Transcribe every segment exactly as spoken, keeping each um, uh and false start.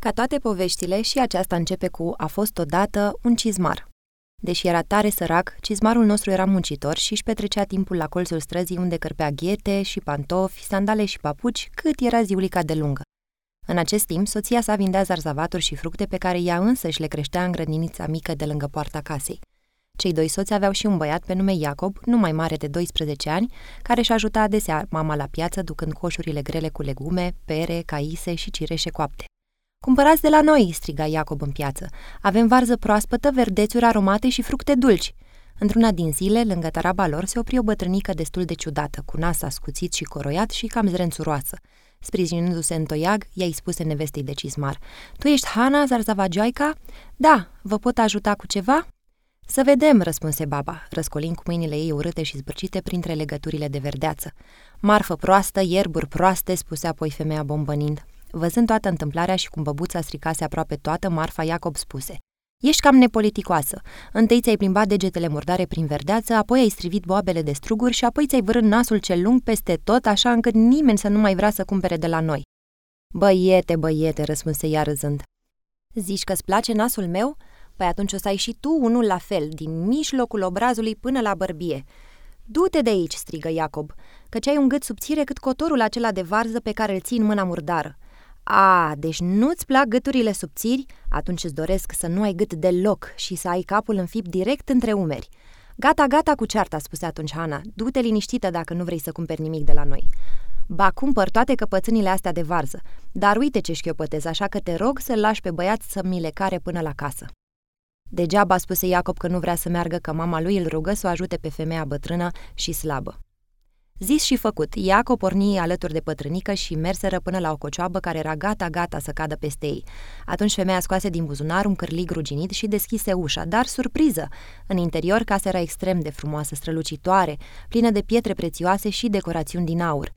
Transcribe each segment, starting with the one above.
Ca toate poveștile, și aceasta începe cu a fost odată un cizmar. Deși era tare sărac, cizmarul nostru era muncitor și își petrecea timpul la colțul străzii unde cărpea ghete și pantofi, sandale și papuci, cât era ziulica de lungă. În acest timp, soția sa vindea zarzavaturi și fructe pe care ea însăși le creștea în grădinița mică de lângă poarta casei. Cei doi soți aveau și un băiat pe nume Iacob, nu mai mare de doisprezece ani, care își ajuta adesea mama la piață, ducând coșurile grele cu legume, pere, caise și cireșe coapte. "Cumpărați de la noi!" striga Iacob în piață. "Avem varză proaspătă, verdețuri aromate și fructe dulci!" Într-una din zile, lângă taraba lor, se opri o bătrânică destul de ciudată, cu nas ascuțit și coroiat și cam zrențuroasă. Sprijinindu-se în toiag, ea îi spuse nevestei de cizmar: "Tu ești Hana, Zarzavagioaica?" "Da, vă pot ajuta cu ceva?" "Să vedem," răspunse baba, răscolind cu mâinile ei urâte și zbârcite printre legăturile de verdeață. "Marfă proastă, ierburi proaste," spuse apoi femeia bombănind. Văzând toată întâmplarea și cum băbuța stricase aproape toată marfa, Iacob spuse: "Ești cam nepoliticoasă. Întâi ți-ai plimbat degetele murdare prin verdeață, apoi ai strivit boabele de struguri și apoi ți-ai vârât nasul cel lung peste tot, așa încât nimeni să nu mai vrea să cumpere de la noi." "Băiete, băiete," răspunse ea râzând. "Zici că-ți place nasul meu? Păi atunci o să ai și tu unul la fel, din mijlocul obrazului până la bărbie." "Du-te de aici," strigă Iacob, "căci ai un gât subțire cât cotorul acela de varză pe care îl ții în mâna murdară." "A, deci nu-ți plac gâturile subțiri? Atunci îți doresc să nu ai gât deloc și să ai capul înfipt direct între umeri." "Gata, gata cu cearta," spuse atunci Hana. "Du-te liniștită dacă nu vrei să cumperi nimic de la noi." "Ba, cumpăr toate căpățânile astea de varză, dar uite ce șchiopătez, așa că te rog să-l lași pe băiat să mi le care până la casă." Degeaba spuse Iacob că nu vrea să meargă, că mama lui îl rugă să o ajute pe femeia bătrână și slabă. Zis și făcut, Iacob porni alături de pătrânică și merseră până la o cocioabă care era gata-gata să cadă peste ei. Atunci femeia scoase din buzunar un cârlig ruginit și deschise ușa, dar surpriză! În interior casa era extrem de frumoasă, strălucitoare, plină de pietre prețioase și decorațiuni din aur.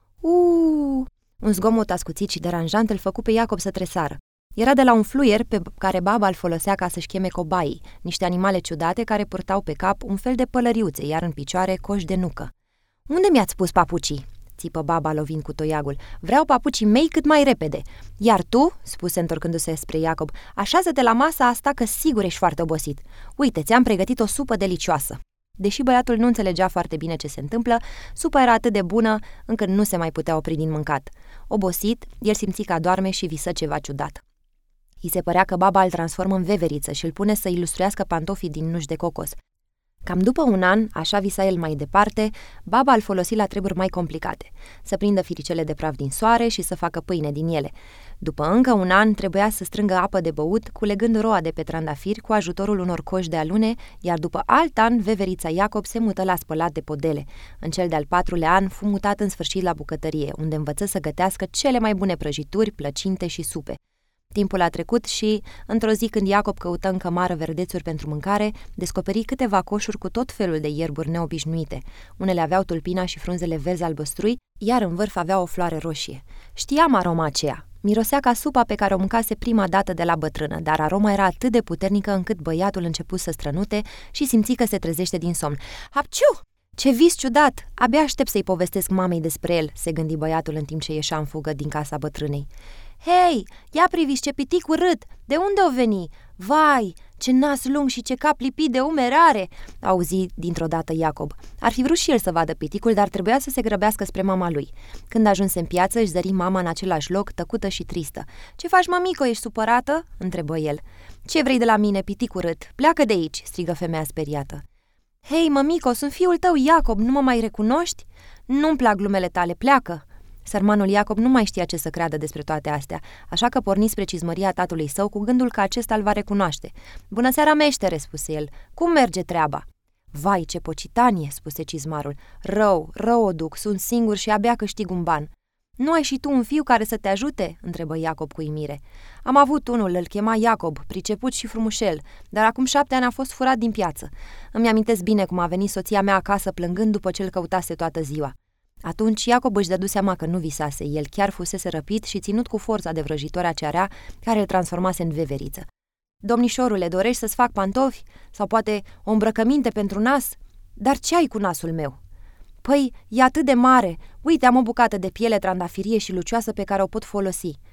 Uuu! Un zgomot ascuțit și deranjant îl făcu pe Iacob să tresară. Era de la un fluier pe care baba îl folosea ca să-și cheme cobaii, niște animale ciudate care purtau pe cap un fel de pălăriuțe, iar în picioare coși de nucă. "Unde mi-ați pus papucii?" țipă baba lovind cu toiagul. "Vreau papucii mei cât mai repede." "Iar tu," spuse întorcându-se spre Iacob, "așează-te la masa asta că sigur ești foarte obosit. Uite, ți-am pregătit o supă delicioasă." Deși băiatul nu înțelegea foarte bine ce se întâmplă, supa era atât de bună încât nu se mai putea opri din mâncat. Obosit, el simți că adorme și visă ceva ciudat. I se părea că baba îl transformă în veveriță și îl pune să ilustruiască pantofii din nuci de cocos. Cam după un an, așa visa el mai departe, baba îl folosi la treburi mai complicate, să prindă firicele de praf din soare și să facă pâine din ele. După încă un an, trebuia să strângă apă de băut, culegând roa de pe trandafiri cu ajutorul unor coși de alune, iar după alt an, veverița Iacob se mută la spălat de podele. În cel de-al patrulea an, fu mutat în sfârșit la bucătărie, unde învăță să gătească cele mai bune prăjituri, plăcinte și supe. Timpul a trecut și, într-o zi când Iacob căută în cămară verdețuri pentru mâncare, descoperi câteva coșuri cu tot felul de ierburi neobișnuite. Unele aveau tulpina și frunzele verzi albăstrui, iar în vârf avea o floare roșie. Știam aroma aceea. Mirosea ca supa pe care o mâncase prima dată de la bătrână, dar aroma era atât de puternică încât băiatul început să strănute și simți că se trezește din somn. "Hapciu! Ce vis ciudat! Abia aștept să-i povestesc mamei despre el," se gândi băiatul în timp ce ieșea în fugă din casa bătrânei. "Hei, ia priviți ce pitic urât! De unde o veni? Vai, ce nas lung și ce cap lipit de umeri are!" auzi dintr-o dată Iacob. Ar fi vrut și el să vadă piticul, dar trebuia să se grăbească spre mama lui. Când ajunse în piață, își zări mama în același loc, tăcută și tristă. "Ce faci, mămico, ești supărată?" întrebă el. "Ce vrei de la mine, pitic urât? Pleacă de aici!" strigă femeia speriată. "Hei, mămico, sunt fiul tău, Iacob, nu mă mai recunoști? Nu-mi plac glumele tale, pleacă!" Sărmanul Iacob nu mai știa ce să creadă despre toate astea, așa că porni spre cizmăria tatălui său cu gândul că acesta îl va recunoaște. "Bună seara, meștere," spuse el. "Cum merge treaba?" "Vai, ce pocitanie," spuse cizmarul. "Rău, rău o duc, sunt singur și abia câștig un ban." "Nu ai și tu un fiu care să te ajute?" întrebă Iacob cu uimire. "Am avut unul, îl chema Iacob, priceput și frumușel, dar acum șapte ani a fost furat din piață. Îmi amintesc bine cum a venit soția mea acasă plângând după ce îl căutase toată ziua." Atunci Iacob își dădu seama că nu visase, el chiar fusese răpit și ținut cu forța de vrăjitoarea cearea care îl transformase în veveriță. "Domnișorule, dorești să-ți fac pantofi? Sau poate o îmbrăcăminte pentru nas? Dar ce ai cu nasul meu?" "Păi, e atât de mare! Uite, am o bucată de piele trandafirie și lucioasă pe care o pot folosi."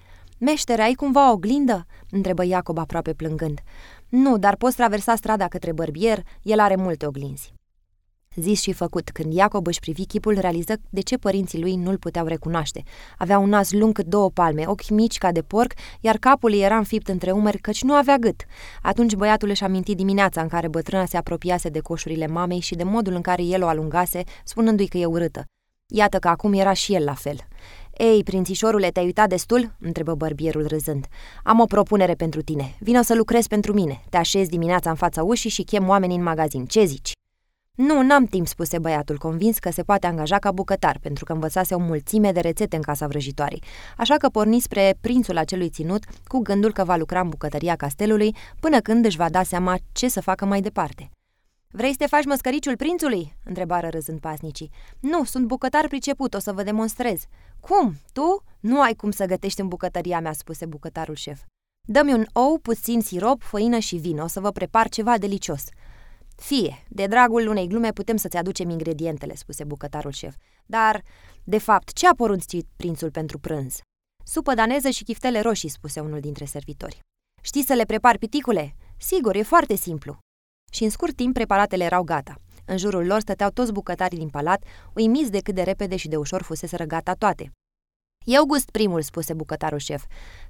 Meștere, ai cumva o oglindă?" întrebă Iacob aproape plângând. Nu, dar poți traversa strada către bărbier, el are multe oglinzi." Zis și făcut, când Iacob își privi chipul, realiză de ce părinții lui nu-l puteau recunoaște. Avea un nas lung cât două palme, ochi mici ca de porc, iar capul îi era înfipt între umeri căci nu avea gât. Atunci băiatul își aminti dimineața în care bătrâna se apropiase de coșurile mamei și de modul în care el o alungase, spunându-i că e urâtă. Iată că acum era și el la fel. Ei, prințișorule, te-ai uitat destul?" întrebă bărbierul râzând. Am o propunere pentru tine. Vino să lucrezi pentru mine. Te așezi dimineața în fața ușii și chem oamenii în magazin. Ce zici?" Nu, n-am timp," spuse băiatul, convins că se poate angaja ca bucătar, pentru că învățase o mulțime de rețete în casa vrăjitoarei. Așa că porni spre prințul acelui ținut, cu gândul că va lucra în bucătăria castelului, până când își va da seama ce să facă mai departe. Vrei să te faci măscăriciul prințului?" întrebară râzând pasnicii. Nu, sunt bucătar priceput, o să vă demonstrez." Cum? Tu? Nu ai cum să gătești în bucătăria mea," spuse bucătarul șef. Dă-mi un ou, puțin sirop, făină și vin, o să vă prepar ceva delicios." Fie, de dragul unei glume putem să-ți aducem ingredientele," spuse bucătarul șef. Dar, de fapt, ce a poruncit prințul pentru prânz?" Supă daneză și chiftele roșii," spuse unul dintre servitori. Știi să le prepari, piticule?" Sigur, e foarte simplu." Și în scurt timp preparatele erau gata. În jurul lor stăteau toți bucătarii din palat, uimiți de cât de repede și de ușor fuseseră gata toate. Eu gust primul," spuse bucătarul șef.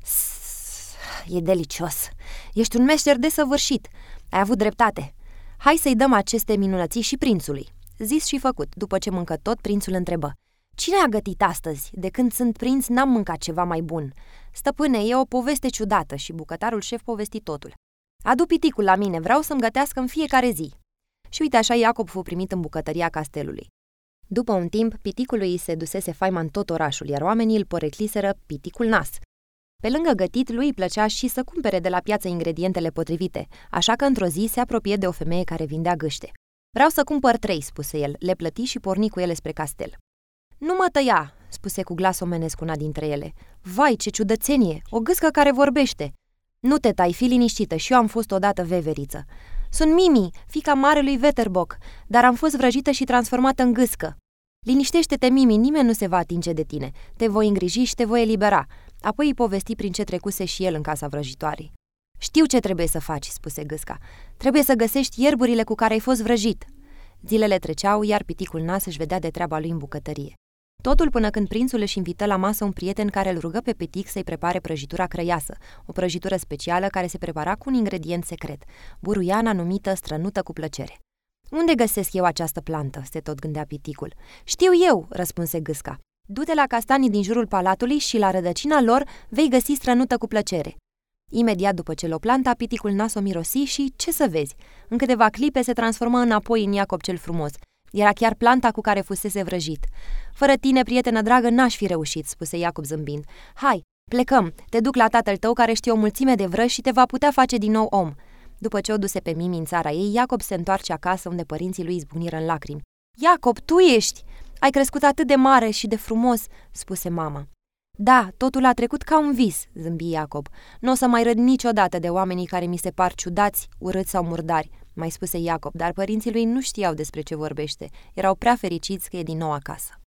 E delicios. Ești un meșter desăvârșit. Ai avut dreptate. Hai să-i dăm aceste minunății și prințului." Zis și făcut. După ce mâncă tot, prințul întrebă. Cine a gătit astăzi? De când sunt prinț n-am mâncat ceva mai bun." Stăpâne, e o poveste ciudată," și bucătarul șef povesti totul. Adu piticul la mine, vreau să-mi gătească în fiecare zi." Și uite așa Iacob fu primit în bucătăria castelului. După un timp, piticului îi se dusese faima în tot orașul, iar oamenii îl porecliseră piticul nas. Pe lângă gătit, lui îi plăcea și să cumpere de la piață ingredientele potrivite, așa că într-o zi se apropie de o femeie care vindea gâște. Vreau să cumpăr trei," spuse el, le plăti și porni cu ele spre castel. Nu mă tăia," spuse cu glas omenesc una dintre ele. Vai, ce ciudățenie, o gâscă care vorbește." Nu te tai, fi liniștită, și eu am fost odată veveriță. Sunt Mimi, fiica marelui Veterboc, dar am fost vrăjită și transformată în gâscă. Liniștește-te, Mimi, nimeni nu se va atinge de tine. Te voi îngriji și te voi elibera." Apoi îi povesti prin ce trecuse și el în casa vrăjitoarei. Știu ce trebuie să faci," spuse gâsca. Trebuie să găsești ierburile cu care ai fost vrăjit." Zilele treceau, iar piticul nas își vedea de treaba lui în bucătărie. Totul până când prințul își invită la masă un prieten care îl rugă pe pitic să-i prepare prăjitura crăiasă, o prăjitură specială care se prepara cu un ingredient secret, buruiana numită strănută cu plăcere. Unde găsesc eu această plantă?" se tot gândea piticul. Știu eu," răspunse gâsca. Du-te la castanii din jurul palatului și la rădăcina lor vei găsi strănută cu plăcere." Imediat după ce l-o planta, piticul nas o mirosi și, ce să vezi, în câteva clipe se transformă înapoi în Iacob cel frumos. Era chiar planta cu care fusese vrăjit. Fără tine, prietenă dragă, n-aș fi reușit," spuse Iacob zâmbind. Hai, plecăm, te duc la tatăl tău care știe o mulțime de vrăji și te va putea face din nou om." După ce o duse pe Mimi în țara ei, Iacob se întoarce acasă unde părinții lui izbucniră în lacrimi. Iacob, tu ești! Ai crescut atât de mare și de frumos," spuse mama. Da, totul a trecut ca un vis," zâmbi Iacob. Nu o să mai râd niciodată de oamenii care mi se par ciudați, urâți sau murdari," mai spuse Iacob, dar părinții lui nu știau despre ce vorbește. Erau prea fericiți că e din nou acasă.